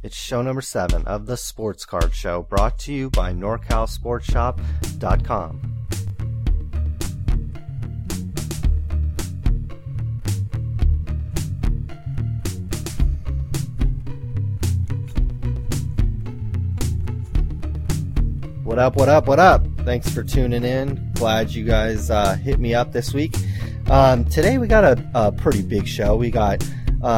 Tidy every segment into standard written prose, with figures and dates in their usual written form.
It's show number 7 of the Sports Card Show, brought to you by NorCalSportsShop.com. What up, what up, what up? Thanks for tuning in. Glad you guys hit me up this week. Today we got a pretty big show. We got,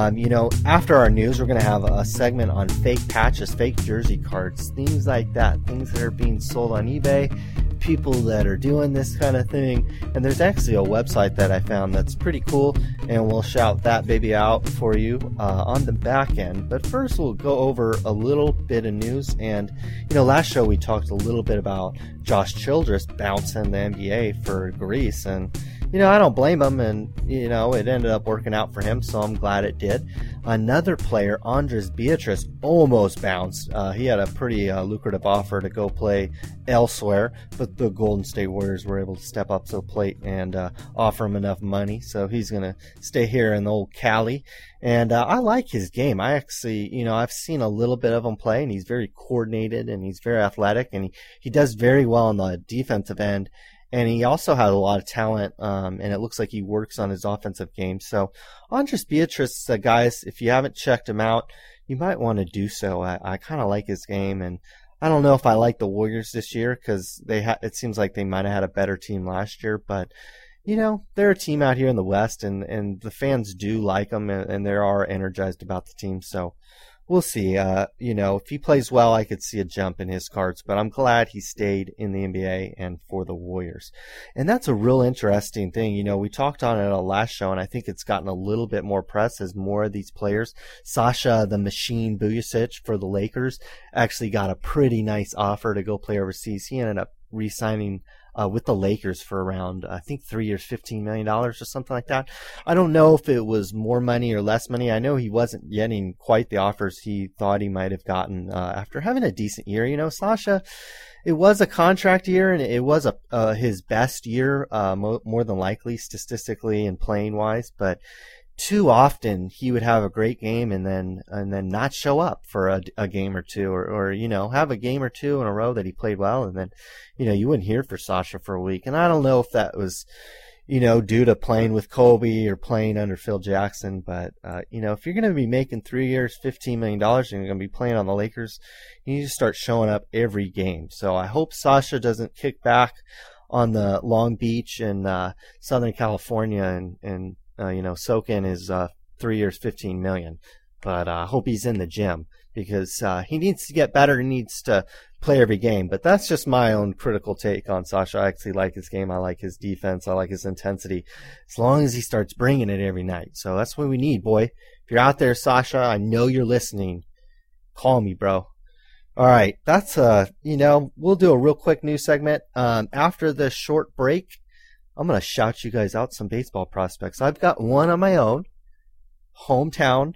after our news, we're going to have a segment on fake patches, fake jersey cards, things like that, things that are being sold on eBay, people that are doing this kind of thing. And there's actually a website that I found that's pretty cool, and we'll shout that baby out for you on the back end. But first, we'll go over a little bit of news. And, last show we talked a little bit about Josh Childress bouncing the NBA for Greece, and I don't blame him, and, it ended up working out for him, so I'm glad it did. Another player, Andres Beatrice, almost bounced. He had a pretty lucrative offer to go play elsewhere, but the Golden State Warriors were able to step up to the plate and offer him enough money, so he's going to stay here in the old Cali. And I like his game. I actually, I've seen a little bit of him play, and he's very coordinated, and he's very athletic, and he does very well on the defensive end. And he also has a lot of talent, and it looks like he works on his offensive game. So, Andres Beatrice, guys, if you haven't checked him out, you might want to do so. I kind of like his game, and I don't know if I like the Warriors this year because it seems like they might have had a better team last year. But, they're a team out here in the West, and the fans do like them, and they are energized about the team. So, we'll see. If he plays well, I could see a jump in his cards, but I'm glad he stayed in the NBA and for the Warriors. And that's a real interesting thing. We talked on it at our last show, and I think it's gotten a little bit more press as more of these players. Sasha, the Machine Vujacic for the Lakers, actually got a pretty nice offer to go play overseas. He ended up re-signing with the Lakers for around, I think, 3 years, $15 million or something like that. I don't know if it was more money or less money. I know he wasn't getting quite the offers he thought he might have gotten after having a decent year. Sasha, it was a contract year, and it was his best year, more than likely, statistically and playing-wise, but too often he would have a great game and then not show up for a game or two, or have a game or two in a row that he played well, and then you wouldn't hear for Sasha for a week. And I don't know if that was due to playing with Kobe or playing under Phil Jackson, but if you're going to be making 3 years, $15 million, and you're going to be playing on the Lakers, you need to start showing up every game. So I hope Sasha doesn't kick back on the Long Beach and Southern California and soak in his 3 years, $15 million. But I hope he's in the gym because he needs to get better. He needs to play every game. But that's just my own critical take on Sasha. I actually like his game. I like his defense. I like his intensity. As long as he starts bringing it every night. So that's what we need, boy. If you're out there, Sasha, I know you're listening. Call me, bro. All right. That's, we'll do a real quick news segment. After the short break, I'm going to shout you guys out some baseball prospects. I've got one on my own, hometown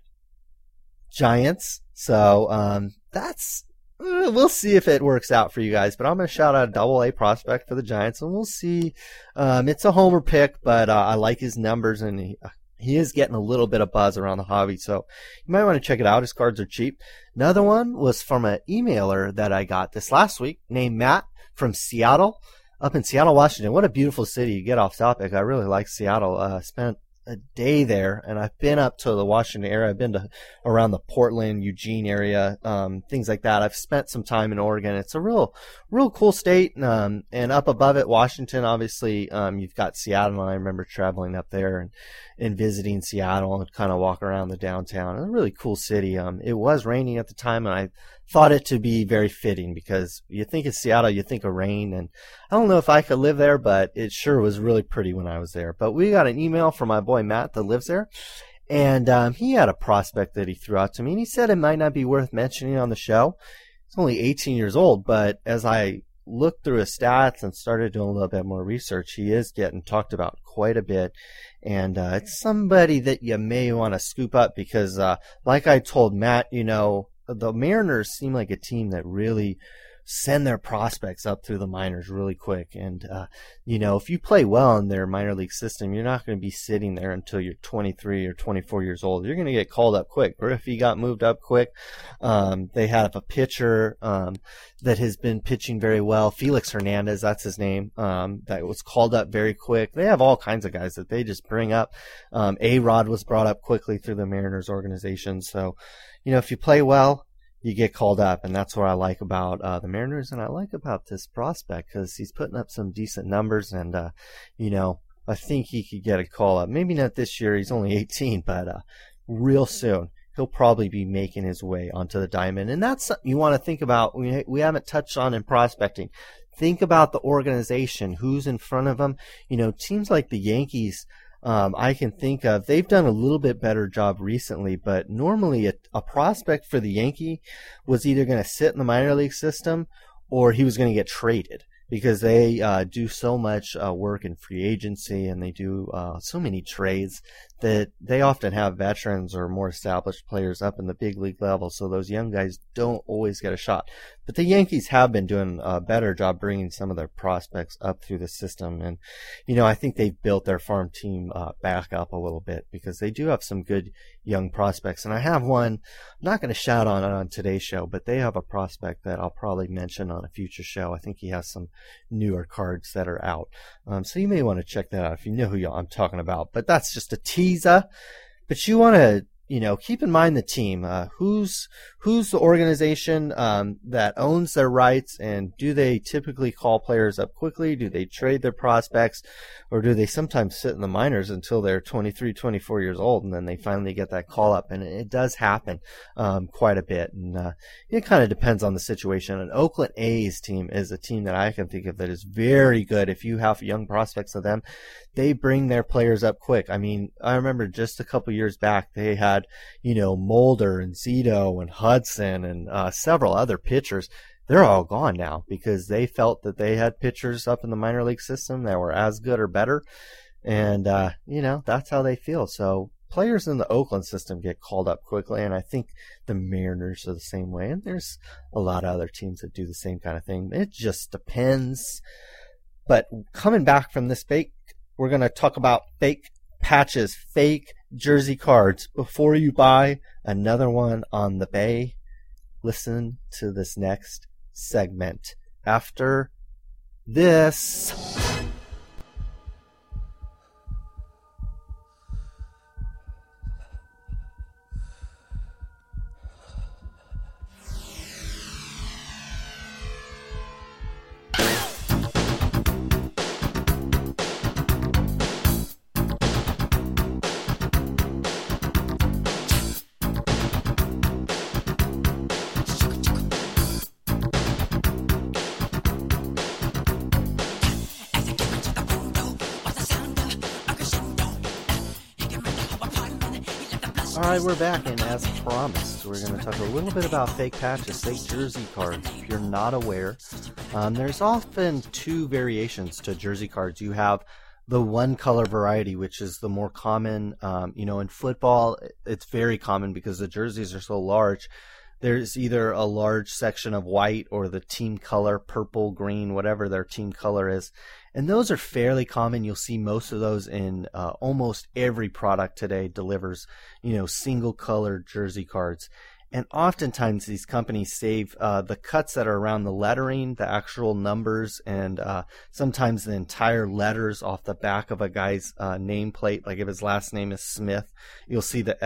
Giants. So we'll see if it works out for you guys. But I'm going to shout out a double-A prospect for the Giants, and we'll see. It's a homer pick, but I like his numbers, and he is getting a little bit of buzz around the hobby. So you might want to check it out. His cards are cheap. Another one was from an emailer that I got this last week named Matt from Seattle. Up in Seattle, Washington. What a beautiful city. You get off topic. I really like Seattle. Spent a day there, and I've been up to the Washington area. I've been to around the Portland, Eugene area, things like that. I've spent some time in Oregon. It's a real cool state. And up above it, Washington, obviously, you've got Seattle. And I remember traveling up there and visiting Seattle and kind of walk around the downtown. It's a really cool city. It was raining at the time, and I thought it to be very fitting because you think of Seattle, you think of rain, and I don't know if I could live there, but it sure was really pretty when I was there. But we got an email from my boy Matt that lives there, and he had a prospect that he threw out to me, and he said it might not be worth mentioning on the show. He's only 18 years old, but as I looked through his stats and started doing a little bit more research, he is getting talked about quite a bit, and it's somebody that you may want to scoop up because, like I told Matt, the Mariners seem like a team that really send their prospects up through the minors really quick. And, if you play well in their minor league system, you're not going to be sitting there until you're 23 or 24 years old. You're going to get called up quick. Griffey got moved up quick. They have a pitcher that has been pitching very well. Felix Hernandez, that's his name, that was called up very quick. They have all kinds of guys that they just bring up. A-Rod was brought up quickly through the Mariners organization. So, if you play well, you get called up, and that's what I like about the Mariners, and I like about this prospect because he's putting up some decent numbers, and I think he could get a call up. Maybe not this year; he's only 18, but real soon he'll probably be making his way onto the diamond, and that's something you want to think about. We haven't touched on in prospecting. Think about the organization, who's in front of them. Teams like the Yankees. I can think of, they've done a little bit better job recently, but normally a prospect for the Yankee was either going to sit in the minor league system or he was going to get traded because they do so much work in free agency and they do so many trades that they often have veterans or more established players up in the big league level, so those young guys don't always get a shot. But the Yankees have been doing a better job bringing some of their prospects up through the system, and I think they've built their farm team back up a little bit because they do have some good young prospects. And I have one, I'm not going to shout on it on today's show, but they have a prospect that I'll probably mention on a future show. I think he has some newer cards that are out, so you may want to check that out if you know who I'm talking about. But that's just a teaser. But you want to, keep in mind the team. Who's the organization that owns their rights, and do they typically call players up quickly? Do they trade their prospects, or do they sometimes sit in the minors until they're 23, 24 years old, and then they finally get that call up? And it does happen quite a bit, and it kind of depends on the situation. An Oakland A's team is a team that I can think of that is very good. If you have young prospects of them, they bring their players up quick. I mean, I remember just a couple years back, they had, Mulder and Zito and Hudson and several other pitchers. They're all gone now because they felt that they had pitchers up in the minor league system that were as good or better. And, that's how they feel. So players in the Oakland system get called up quickly, and I think the Mariners are the same way. And there's a lot of other teams that do the same kind of thing. It just depends. But coming back from this break, we're going to talk about fake patches, fake jersey cards. Before you buy another one on the Bay, listen to this next segment. After this. Alright, we're back, and as promised, we're going to talk a little bit about fake patches, fake jersey cards. If you're not aware, there's often two variations to jersey cards. You have the one color variety, which is the more common. In football, it's very common because the jerseys are so large. There's either a large section of white or the team color, purple, green, whatever their team color is. And those are fairly common. You'll see most of those in almost every product today delivers, single color jersey cards. And oftentimes these companies save the cuts that are around the lettering, the actual numbers, and sometimes the entire letters off the back of a guy's nameplate. Like if his last name is Smith, you'll see the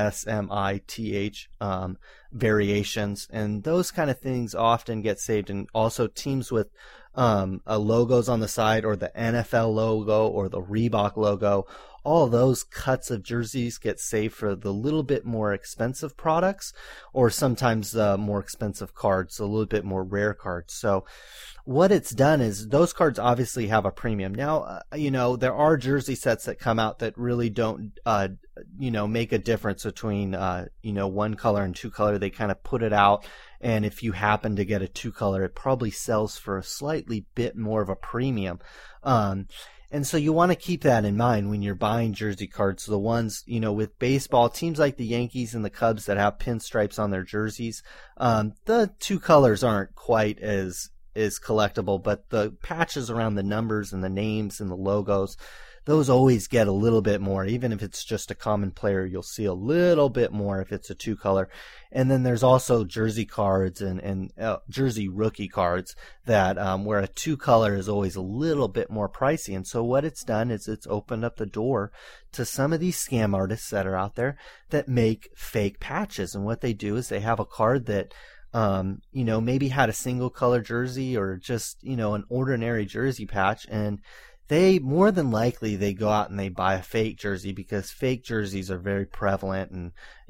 SMITH variations. And those kind of things often get saved. And also teams with logos on the side, or the NFL logo or the Reebok logo, all those cuts of jerseys get saved for the little bit more expensive products, or sometimes the more expensive cards, a little bit more rare cards. So what it's done is those cards obviously have a premium. Now, there are jersey sets that come out that really don't, make a difference between, one color and two color. They kind of put it out. And if you happen to get a two color, it probably sells for a slightly bit more of a premium. And so you want to keep that in mind when you're buying jersey cards. The ones, with baseball, teams like the Yankees and the Cubs that have pinstripes on their jerseys, the two colors aren't quite as is collectible, but the patches around the numbers and the names and the logos, those always get a little bit more. Even if it's just a common player, you'll see a little bit more if it's a 2-color. And then there's also jersey cards and jersey rookie cards that where a 2-color is always a little bit more pricey. And so what it's done is it's opened up the door to some of these scam artists that are out there that make fake patches. And what they do is they have a card that maybe had a single color jersey or just, an ordinary jersey patch, and they more than likely they go out and they buy a fake jersey because fake jerseys are very prevalent, and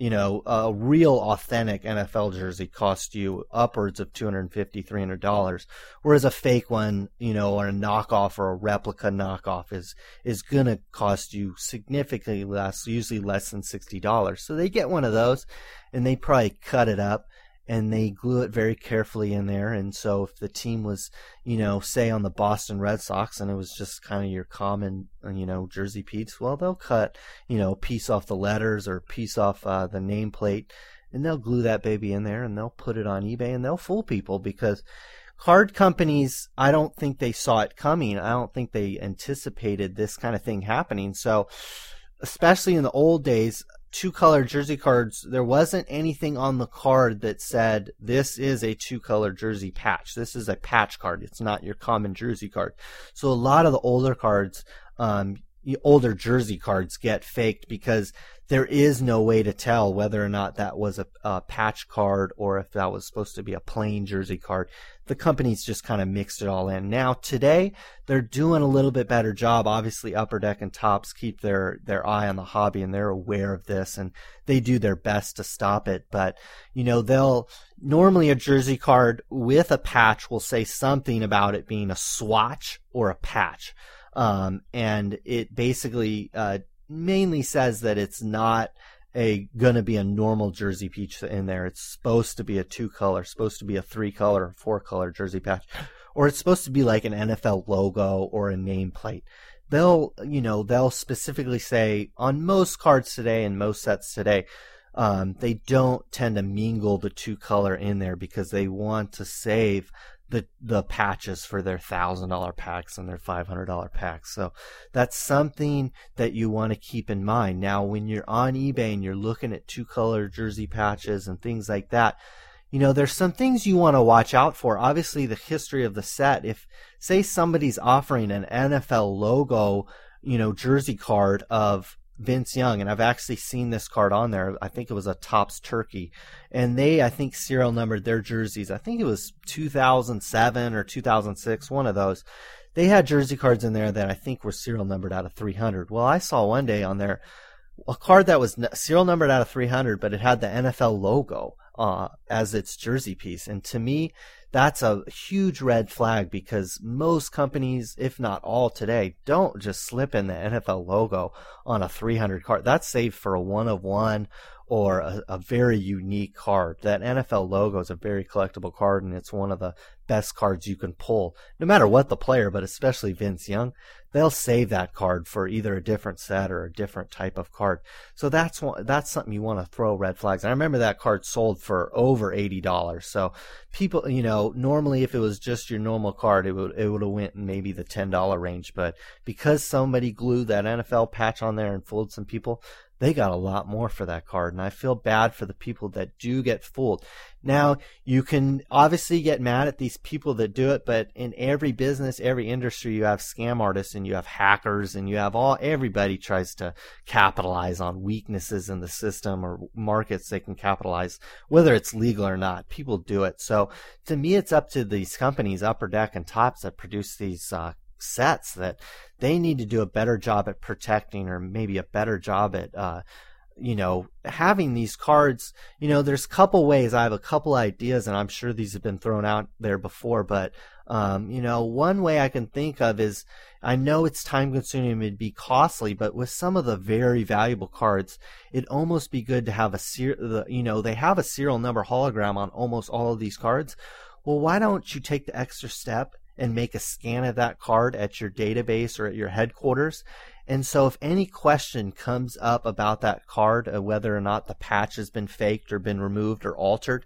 a real authentic NFL jersey costs you upwards of $250, $300, whereas a fake one, or a knockoff or a replica knockoff is gonna cost you significantly less, usually less than $60. So they get one of those and they probably cut it up and they glue it very carefully in there. And so if the team was, say on the Boston Red Sox and it was just kind of your common, jersey piece, well, they'll cut, a piece off the letters or a piece off the nameplate, and they'll glue that baby in there and they'll put it on eBay and they'll fool people because card companies, I don't think they saw it coming. I don't think they anticipated this kind of thing happening. So especially in the old days, 2-color jersey cards, there wasn't anything on the card that said this is a 2-color jersey patch. This is a patch card. It's not your common jersey card. So a lot of the older cards, older jersey cards get faked because there is no way to tell whether or not that was a patch card or if that was supposed to be a plain jersey card. The companies just kind of mixed it all in. Now today they're doing a little bit better job. Obviously Upper Deck and Topps keep their eye on the hobby and they're aware of this and they do their best to stop it. But they'll normally a jersey card with a patch will say something about it being a swatch or a patch. And it basically mainly says that it's not gonna be a normal jersey patch in there. It's supposed to be a 2-color, supposed to be a 3-color, 4-color jersey patch, or it's supposed to be like an NFL logo or a nameplate. They'll specifically say on most cards today and most sets today, they don't tend to mingle the 2-color in there because they want to save the patches for their $1,000 packs and their $500 packs. So that's something that you want to keep in mind. Now, when you're on eBay and you're looking at 2-color jersey patches and things like that, there's some things you want to watch out for. Obviously, the history of the set. If, say, somebody's offering an NFL logo, jersey card of Vince Young, and I've actually seen this card on there. I think it was a Topps Turkey, and they, I think, serial numbered their jerseys. I think it was 2007 or 2006, one of those. They had jersey cards in there that I think were serial numbered out of 300. Well, I saw one day on there a card that was serial numbered out of 300, but it had the NFL logo as its jersey piece. And to me, that's a huge red flag because most companies, if not all today, don't just slip in the NFL logo on a 300 card. That's saved for a 1-of-1 or a very unique card. That NFL logo is a very collectible card, and it's one of the best cards you can pull, no matter what the player, but especially Vince Young. They'll save that card for either a different set or a different type of card. So that's something you want to throw red flags. And I remember that card sold for over $80. So people, normally if it was just your normal card, it would have went in maybe the $10 range. But because somebody glued that NFL patch on there and fooled some people, they got a lot more for that card, and I feel bad for the people that do get fooled. Now, you can obviously get mad at these people that do it, but in every business, every industry, you have scam artists and you have hackers and you have everybody tries to capitalize on weaknesses in the system or markets they can capitalize, whether it's legal or not. People do it. So to me, it's up to these companies, Upper Deck and Topps, that produce these sets, that they need to do a better job at protecting, or maybe a better job at having these cards. There's a couple ways. I have a couple ideas, and I'm sure these have been thrown out there before, but one way I can think of is, I know it's time consuming, it'd be costly, but with some of the very valuable cards, it'd almost be good to have they have a serial number hologram on almost all of these cards. Well, why don't you take the extra step and make a scan of that card at your database or at your headquarters? And so if any question comes up about that card, whether or not the patch has been faked or been removed or altered,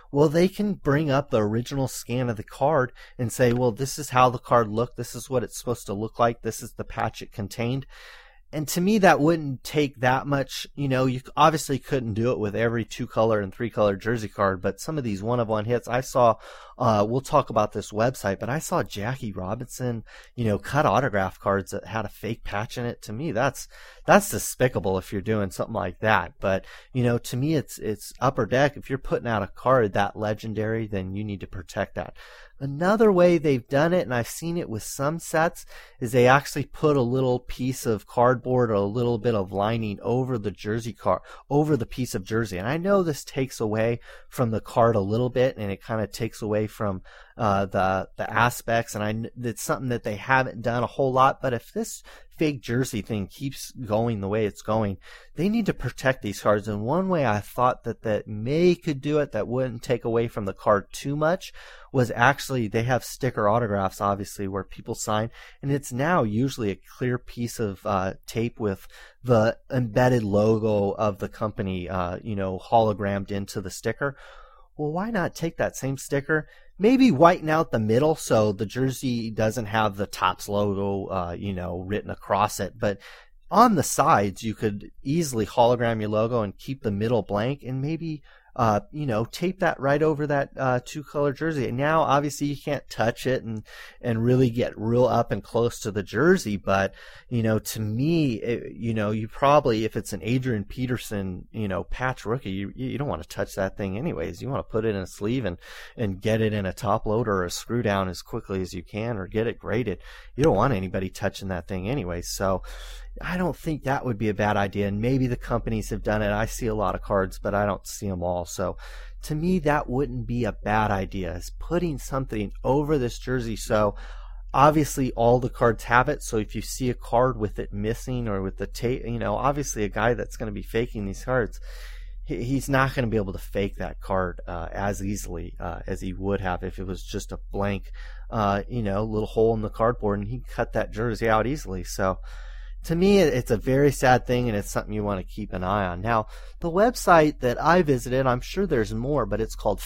well, they can bring up the original scan of the card and say, well, this is how the card looked. This is what it's supposed to look like. This is the patch it contained. And to me, that wouldn't take that much. You obviously couldn't do it with every 2-color and 3-color jersey card, but some of these one-of-one hits, I saw, we'll talk about this website, but I saw Jackie Robinson, cut autograph cards that had a fake patch in it. To me, that's despicable if you're doing something like that. But, to me, it's Upper Deck. If you're putting out a card that legendary, then you need to protect that. Another way they've done it, and I've seen it with some sets, is they actually put a little piece of cardboard or a little bit of lining over the jersey card, over the piece of jersey. And I know this takes away from the card a little bit, and it kind of takes away from the aspects, and it's something that they haven't done a whole lot. But if this fake jersey thing keeps going the way it's going, they need to protect these cards. And one way I thought that May could do it that wouldn't take away from the card too much was actually they have sticker autographs, obviously, where people sign, and it's now usually a clear piece of tape with the embedded logo of the company, hologrammed into the sticker. Well, why not take that same sticker, maybe whiten out the middle so the jersey doesn't have the Topps logo, written across it, but on the sides you could easily hologram your logo and keep the middle blank, and maybe tape that right over that 2-color jersey. And now, obviously, you can't touch it and really get real up and close to the jersey. But, to me, you probably, if it's an Adrian Peterson, patch rookie, you don't want to touch that thing anyways. You want to put it in a sleeve and get it in a top loader or a screw down as quickly as you can, or get it graded. You don't want anybody touching that thing anyways. So I don't think that would be a bad idea. And maybe the companies have done it. I see a lot of cards, but I don't see them all. So to me, that wouldn't be a bad idea, is putting something over this jersey. So obviously all the cards have it. So if you see a card with it missing or with the tape, obviously a guy that's going to be faking these cards, he's not going to be able to fake that card as easily as he would have if it was just a blank, little hole in the cardboard, and he cut that jersey out easily. So to me, it's a very sad thing, and it's something you want to keep an eye on. Now, the website that I visited, I'm sure there's more, but it's called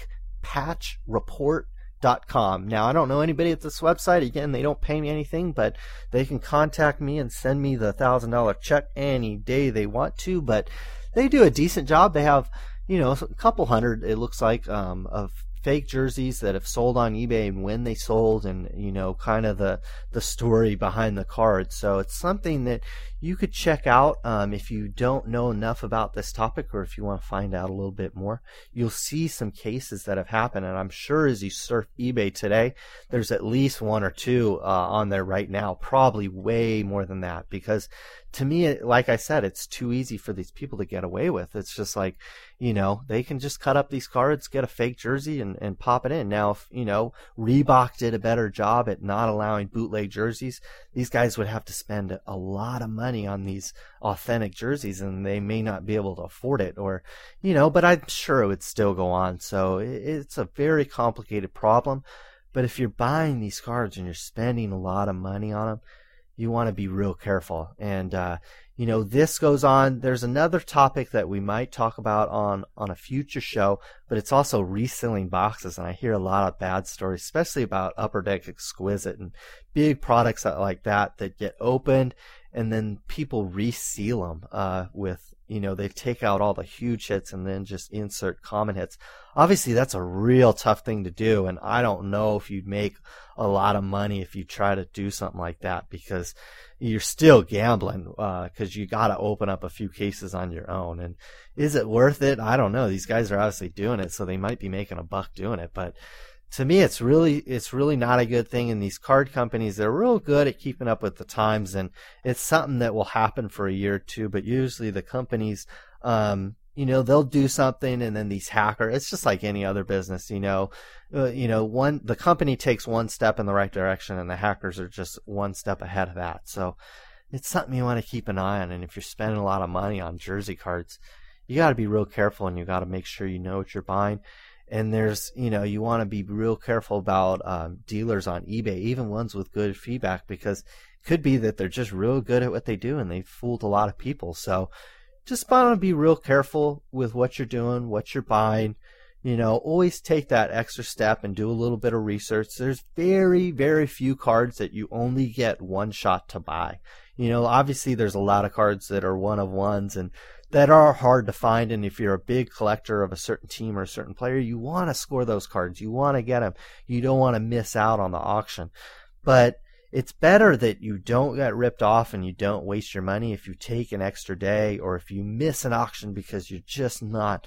fakepatchreport.com. Now, I don't know anybody at this website. Again, they don't pay me anything, but they can contact me and send me the $1,000 check any day they want to. But they do a decent job. They have, a couple hundred, it looks like, of fake jerseys that have sold on eBay and when they sold, and kind of the story behind the card. So it's something that you could check out if you don't know enough about this topic, or if you want to find out a little bit more. You'll see some cases that have happened, and I'm sure as you surf eBay today, there's at least one or two on there right now, probably way more than that, because to me, like I said, it's too easy for these people to get away with. It's just like, they can just cut up these cards, get a fake jersey, and pop it in. Now, if, Reebok did a better job at not allowing bootleg jerseys, these guys would have to spend a lot of money on these authentic jerseys, and they may not be able to afford it, or, but I'm sure it would still go on. So it's a very complicated problem. But if you're buying these cards and you're spending a lot of money on them, you want to be real careful. And, this goes on. There's another topic that we might talk about on a future show, but it's also reselling boxes. And I hear a lot of bad stories, especially about Upper Deck Exquisite and big products like that get opened, and then people reseal them with, they take out all the huge hits and then just insert common hits. Obviously, that's a real tough thing to do, and I don't know if you'd make a lot of money if you try to do something like that, because you're still gambling, because you got to open up a few cases on your own. And is it worth it? I don't know. These guys are obviously doing it, so they might be making a buck doing it, but to me, it's really not a good thing. And these card companies, they're real good at keeping up with the times, and it's something that will happen for a year or two. But usually the companies, they'll do something, and then these hackers, it's just like any other business, the company takes one step in the right direction, and the hackers are just one step ahead of that. So it's something you want to keep an eye on. And if you're spending a lot of money on jersey cards, you got to be real careful, and you got to make sure you know what you're buying. And there's, you want to be real careful about dealers on eBay, even ones with good feedback, because it could be that they're just real good at what they do and they've fooled a lot of people. So just want to be real careful with what you're doing, what you're buying. always take that extra step and do a little bit of research. There's very, very few cards that you only get one shot to buy. Obviously there's a lot of cards that are one of ones and that are hard to find. And if you're a big collector of a certain team or a certain player, you want to score those cards. You want to get them. You don't want to miss out on the auction. But it's better that you don't get ripped off and you don't waste your money if you take an extra day or if you miss an auction because you're just not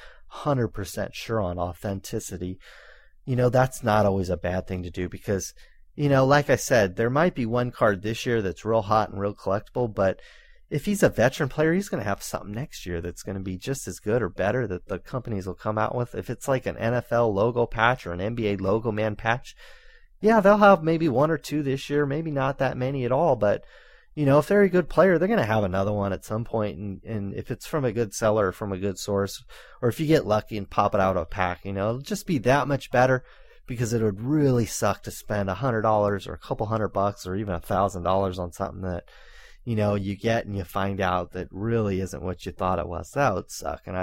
100% sure on authenticity. That's not always a bad thing to do because, like I said, there might be one card this year that's real hot and real collectible, but if he's a veteran player, he's going to have something next year that's going to be just as good or better that the companies will come out with. If it's like an NFL logo patch or an NBA logo man patch, yeah, they'll have maybe one or two this year, maybe not that many at all, but if they're a good player, they're going to have another one at some point, and if it's from a good seller or from a good source, or if you get lucky and pop it out of a pack, it'll just be that much better because it would really suck to spend $100 or a couple $100 or even $1,000 on something that, you get and you find out that really isn't what you thought it was. That would suck, and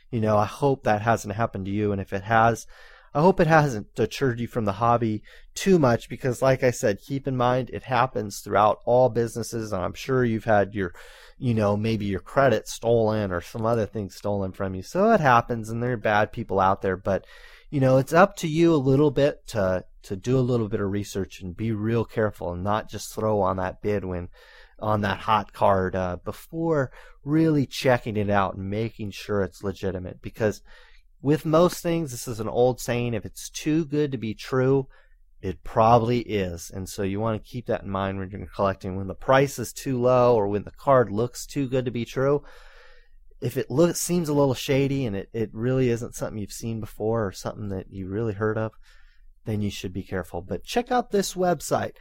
I hope that hasn't happened to you, and if it has, I hope it hasn't deterred you from the hobby too much because, like I said, keep in mind it happens throughout all businesses, and I'm sure you've had your, maybe your credit stolen or some other things stolen from you. So it happens, and there are bad people out there, but, it's up to you a little bit to do a little bit of research and be real careful and not just throw on that bid on that hot card before really checking it out and making sure it's legitimate because with most things, this is an old saying, if it's too good to be true, it probably is. And so you want to keep that in mind when you're collecting. When the price is too low or when the card looks too good to be true, if it seems a little shady and it really isn't something you've seen before or something that you really heard of, then you should be careful. But check out this website,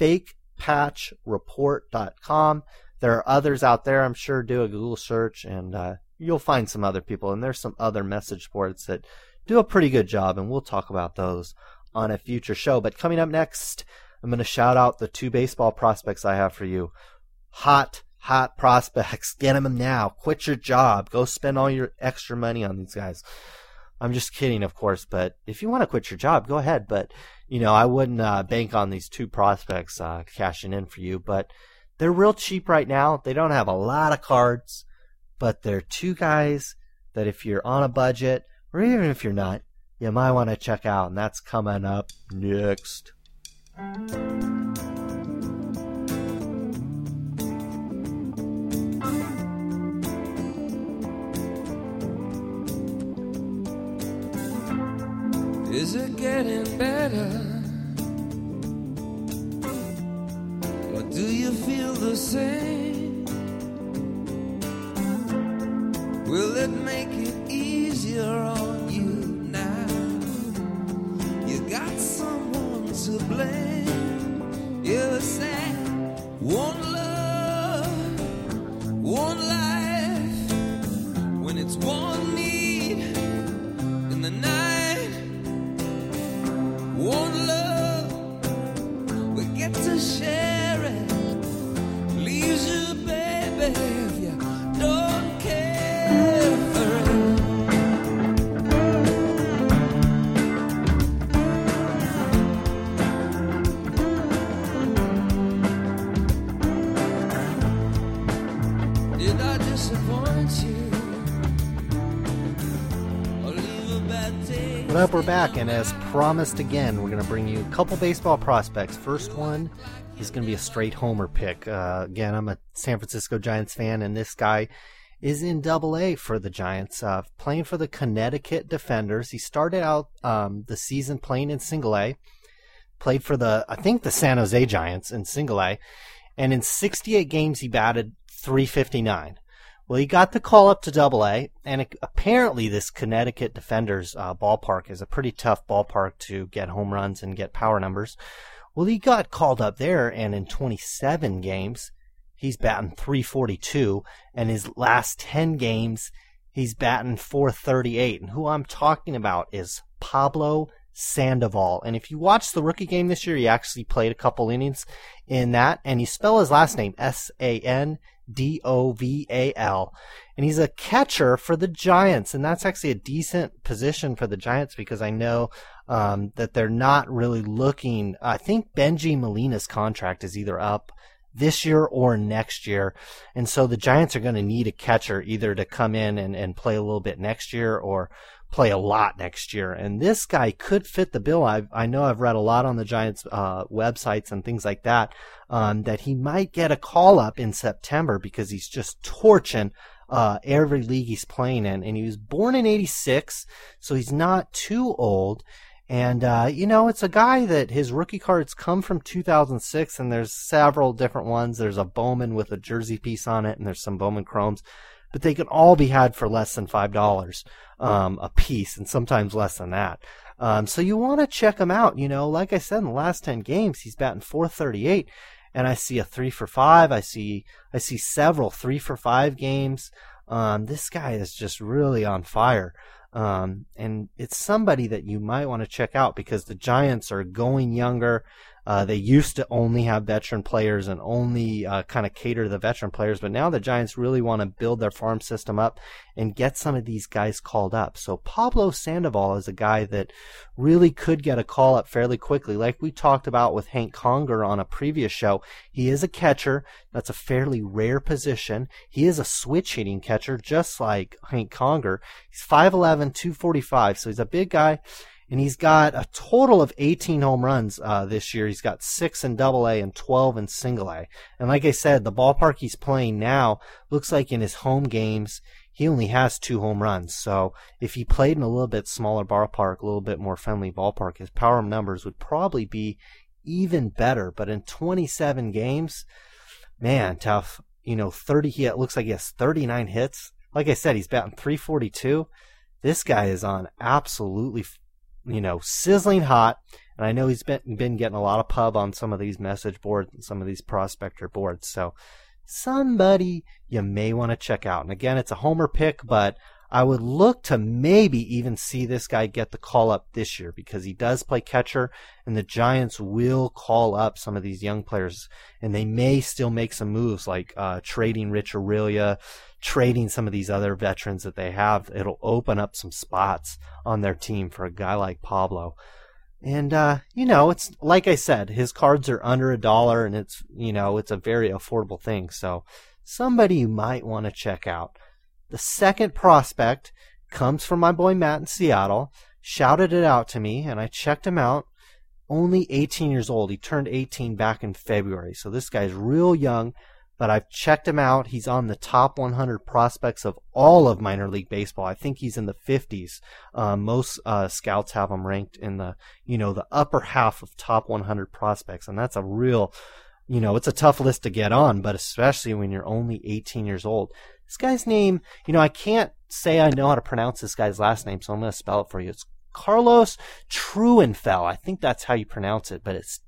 fakepatchreport.com. There are others out there, I'm sure. Do a Google search and you'll find some other people, and there's some other message boards that do a pretty good job, and we'll talk about those on a future show. But coming up next, I'm going to shout out the 2 baseball prospects I have for you. Hot prospects. Get them now. Quit your job. Go spend all your extra money on these guys. I'm just kidding, of course, but if you want to quit your job, go ahead. But, I wouldn't bank on these 2 prospects cashing in for you, but they're real cheap right now. They don't have a lot of cards. But they're 2 guys that if you're on a budget, or even if you're not, you might want to check out, and that's coming up next. Is it getting better? Or do you feel the same? Will it make it easier on you now? You got someone to blame. You say, one love, one life. When it's one need in the night, one love, we get to share it. Leaves you, baby, if you don't care. Did I disappoint you? Or leave a bad taste? What up, we're back, and as promised again, we're going to bring you a couple baseball prospects. First one is going to be a straight homer pick. Again, I'm a San Francisco Giants fan, and this guy is in Double-A for the Giants, playing for the Connecticut Defenders. He started out the season playing in Single-A, played for the San Jose Giants in Single-A, and in 68 games he batted .359. Well, he got the call up to Double-A, and apparently this Connecticut Defenders ballpark is a pretty tough ballpark to get home runs and get power numbers. Well, he got called up there, and in 27 games, he's batting .342, and his last 10 games, he's batting .438. And who I'm talking about is Pablo Sandoval. And if you watch the rookie game this year, he actually played a couple innings in that, and you spell his last name S-A-N-D-O-V-A-L. Doval. And he's a catcher for the Giants, and that's actually a decent position for the Giants because I know that they're not really looking. I think Benji Molina's contract is either up this year or next year, and so the Giants are going to need a catcher either to come in and play a little bit next year or play a lot next year. And this guy could fit the bill. I know I've read a lot on the Giants websites and things like that, that he might get a call up in September because he's just torching every league he's playing in. And he was born in 86, so he's not too old. And, it's a guy that his rookie cards come from 2006, and there's several different ones. There's a Bowman with a jersey piece on it, and there's some Bowman Chromes, but they can all be had for less than $5 a piece, and sometimes less than that. So you want to check him out. Like I said, in the last 10 games, he's batting .438, and I see a 3 for 5. I see several 3 for 5 games. This guy is just really on fire. And it's somebody that you might want to check out because the Giants are going younger. They used to only have veteran players and only kind of cater to the veteran players, but now the Giants really want to build their farm system up and get some of these guys called up. So Pablo Sandoval is a guy that really could get a call up fairly quickly. Like we talked about with Hank Conger on a previous show, he is a catcher. That's a fairly rare position. He is a switch hitting catcher, just like Hank Conger. He's 5'11", 245, so he's a big guy. And he's got a total of 18 home runs this year. He's got 6 in Double-A and 12 in Single-A. And like I said, the ballpark he's playing now looks like in his home games he only has 2 home runs. So if he played in a little bit smaller ballpark, a little bit more friendly ballpark, his power numbers would probably be even better. But in 27 games, man, tough. 30. It looks like he has 39 hits. Like I said, he's batting .342. This guy is on absolutely sizzling hot, and I know he's been getting a lot of pub on some of these message boards and some of these prospector boards, so somebody you may want to check out. And again, it's a homer pick, but I would look to maybe even see this guy get the call up this year because he does play catcher, and the Giants will call up some of these young players, and they may still make some moves like trading Rich Aurelia, trading some of these other veterans that they have. It'll open up some spots on their team for a guy like Pablo. And, it's like I said, his cards are under $1 and it's a very affordable thing. So somebody you might want to check out. The second prospect comes from my boy Matt in Seattle, shouted it out to me, and I checked him out. Only 18 years old. He turned 18 back in February. So this guy's real young. But I've checked him out. He's on the top 100 prospects of all of minor league baseball. I think he's in the 50s. Most scouts have him ranked in the upper half of top 100 prospects, and that's a real, it's a tough list to get on. But especially when you're only 18 years old. This guy's name, I can't say I know how to pronounce this guy's last name, so I'm going to spell it for you. It's Carlos Truenfell. I think that's how you pronounce it, but it's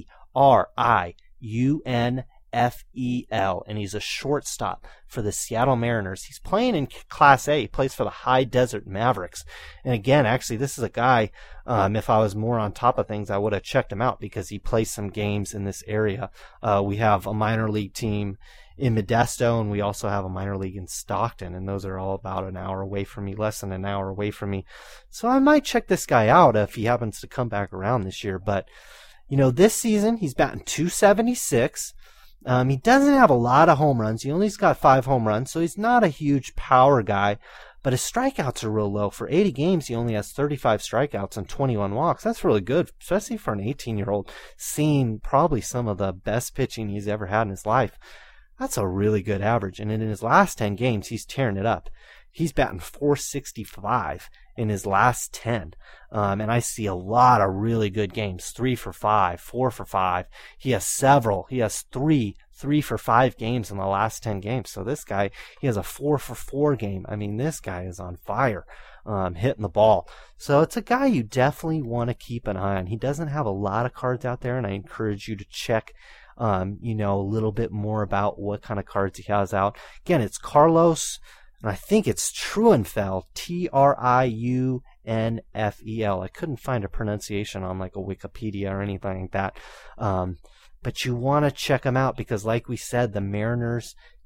Triunfel. And he's a shortstop for the Seattle Mariners. He's playing in Class A. He plays for the High Desert Mavericks. And again, actually, this is a guy, if I was more on top of things, I would have checked him out because he plays some games in this area. We have a minor league team in Modesto, and we also have a minor league in Stockton, and those are all about an hour away from me, less than an hour away from me. So I might check this guy out if he happens to come back around this year. But, this season, he's batting .276. He doesn't have a lot of home runs. He only's got 5 home runs, so he's not a huge power guy. But his strikeouts are real low. For 80 games, he only has 35 strikeouts and 21 walks. That's really good, especially for an 18-year-old, seeing probably some of the best pitching he's ever had in his life. That's a really good average. And in his last 10 games, he's tearing it up. He's batting .465 in his last 10. And I see a lot of really good games. 3 for 5, 4 for 5. He has several. He has 3 for 5 games in the last 10 games. So this guy, he has a 4 for 4 game. I mean, this guy is on fire, hitting the ball. So it's a guy you definitely want to keep an eye on. He doesn't have a lot of cards out there, and I encourage you to check a little bit more about what kind of cards he has out. Again, it's Carlos, and I think it's Truenfell, Triunfel. I couldn't find a pronunciation on like a Wikipedia or anything like that. But you want to check him out because, like we said, the Mariners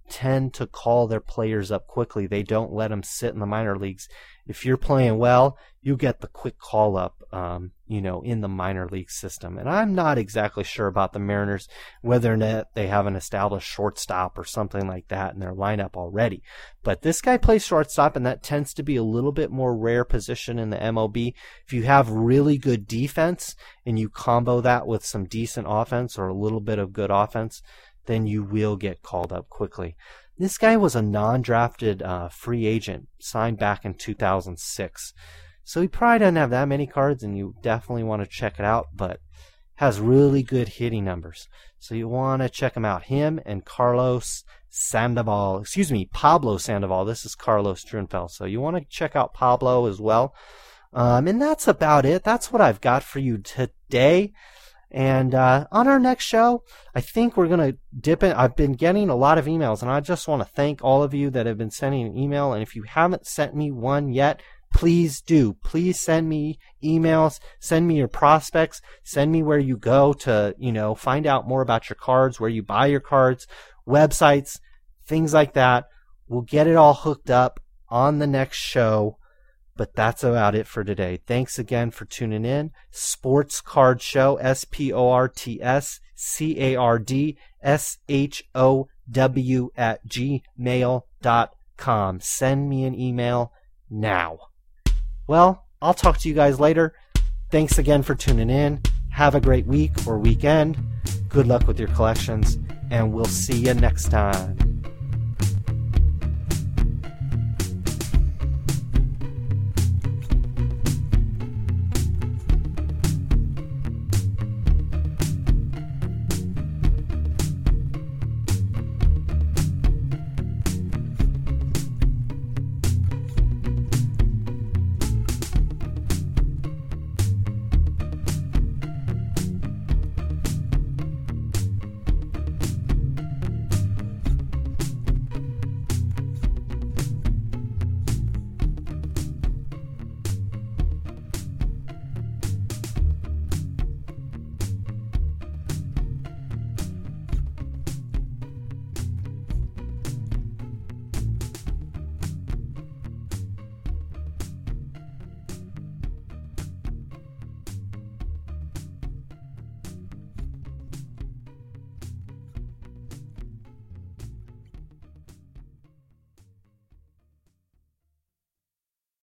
tend to call their players up quickly. They don't let them sit in the minor leagues. If you're playing well, you get the quick call up, in the minor league system. And I'm not exactly sure about the Mariners, whether or not they have an established shortstop or something like that in their lineup already. But this guy plays shortstop, and that tends to be a little bit more rare position in the MLB. If you have really good defense and you combo that with some decent offense or a little bit of good offense, then you will get called up quickly. This guy was a non-drafted free agent, signed back in 2006. So he probably doesn't have that many cards, and you definitely want to check it out, but has really good hitting numbers. So you want to check him out. Him and Pablo Sandoval. This is Carlos Drunfeld. So you want to check out Pablo as well. And that's about it. That's what I've got for you today. And on our next show, I think we're going to dip in. I've been getting a lot of emails, and I just want to thank all of you that have been sending an email. And if you haven't sent me one yet, please do. Please send me emails. Send me your prospects. Send me where you go to, find out more about your cards, where you buy your cards, websites, things like that. We'll get it all hooked up on the next show. But that's about it for today. Thanks again for tuning in. Sports Card Show, sportscardshow@gmail.com. Send me an email now. Well, I'll talk to you guys later. Thanks again for tuning in. Have a great week or weekend. Good luck with your collections, and we'll see you next time.